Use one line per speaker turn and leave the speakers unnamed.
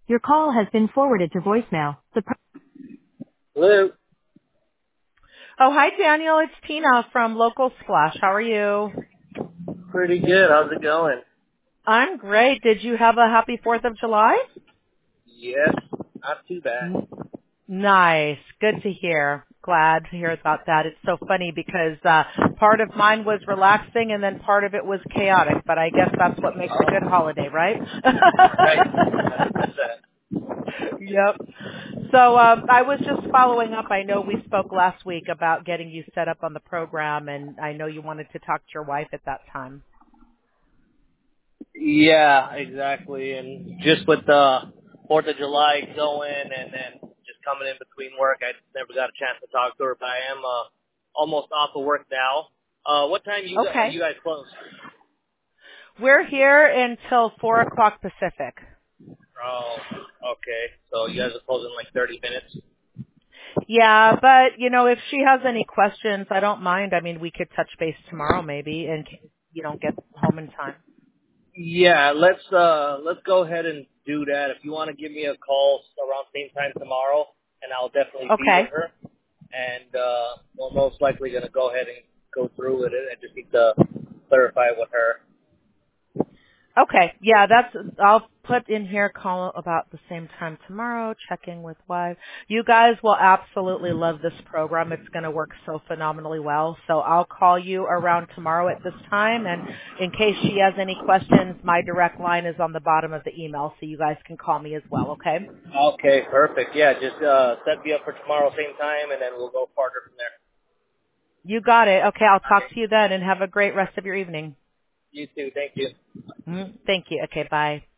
Your call has been forwarded to voicemail.
Hello.
Oh, hi, Daniel. It's Tina from Local Splash. How are you?
Pretty good. How's it going?
I'm great. Did you have a happy 4th of July?
Yes, not too bad.
Nice. Good to hear. Glad to hear about that. It's so funny because part of mine was relaxing and then part of it was chaotic, but I guess that's what makes a good holiday, right?
Right. 100%.
Yep. So I was just following up. I know we spoke last week about getting you set up on the program, and I know you wanted to talk to your wife at that time.
Yeah, exactly. And just with the 4th of July going and then just coming in between work, I never got a chance to talk to her, but I am almost off of work now. What time
Okay.
you guys close?
We're here until 4 o'clock Pacific.
Oh, okay. So you guys are closing in like 30 minutes?
Yeah, but, if she has any questions, I don't mind. I mean, we could touch base tomorrow maybe in case you don't get home in time.
Yeah, let's go ahead and do that. If you want to give me a call around same time tomorrow, and I'll definitely be with
Okay.
her. And we're most likely going to go ahead and go through with it. I just need to clarify with her.
Okay. Yeah, I'll put in here call about the same time tomorrow, checking with wife. You guys will absolutely love this program. It's going to work so phenomenally well. So I'll call you around tomorrow at this time. And in case she has any questions, my direct line is on the bottom of the email. So you guys can call me as well. Okay.
Okay, perfect. Yeah, just set me up for tomorrow same time, and then we'll go farther from there.
You got it. Okay. I'll talk
Okay.
to you then and have a great rest of your evening.
You too. Thank you.
Thank you. Okay. Bye.